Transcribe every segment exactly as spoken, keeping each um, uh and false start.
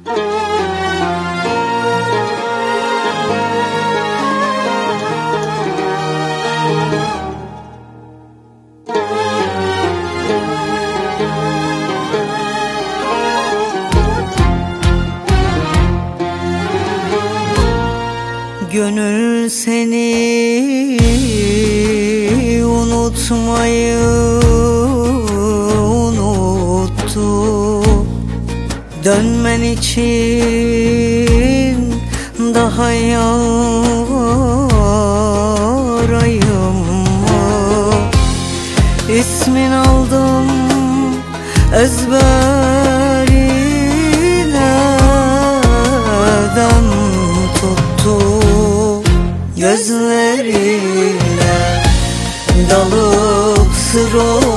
Gönül seni unutmayı unuttu. Dönmen için daha yarayım mı? İsmin aldım ezberine, dem tuttu. Gözlerine dalıp sır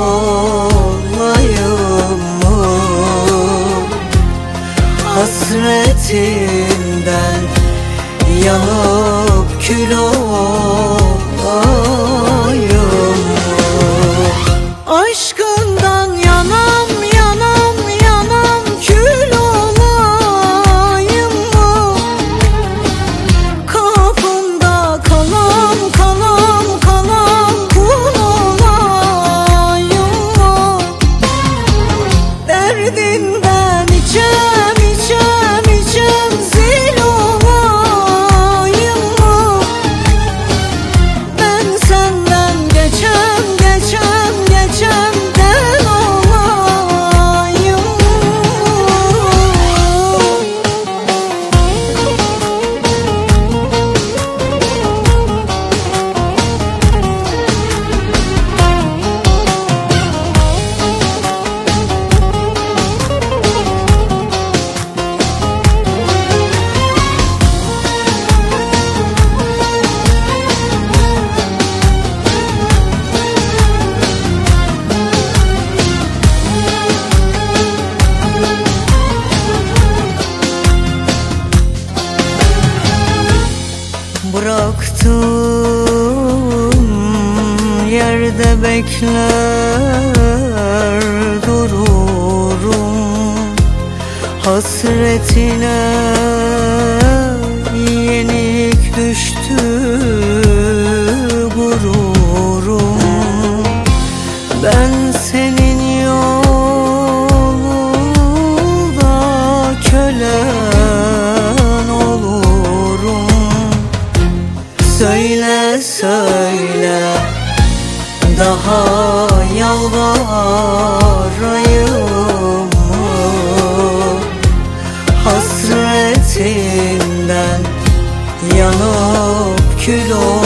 olayım mı? Hasretinden yanıp kül olayım mı? Aşkından yanam yanam yanam kül olayım mı? Kapında kalam kalam kalam kul olayım mı? Derdinden içem içem içem zil olayım mı? Ben senden geçem geçem geçem del olayım mı? Bıraktığım yerde bekler dururum. Hasretine yenik düştü gururum. Ben senin yolunda kölen olurum. Söyle söyle daha yalvarayım mı? Hasretinden yanıp kül olayım.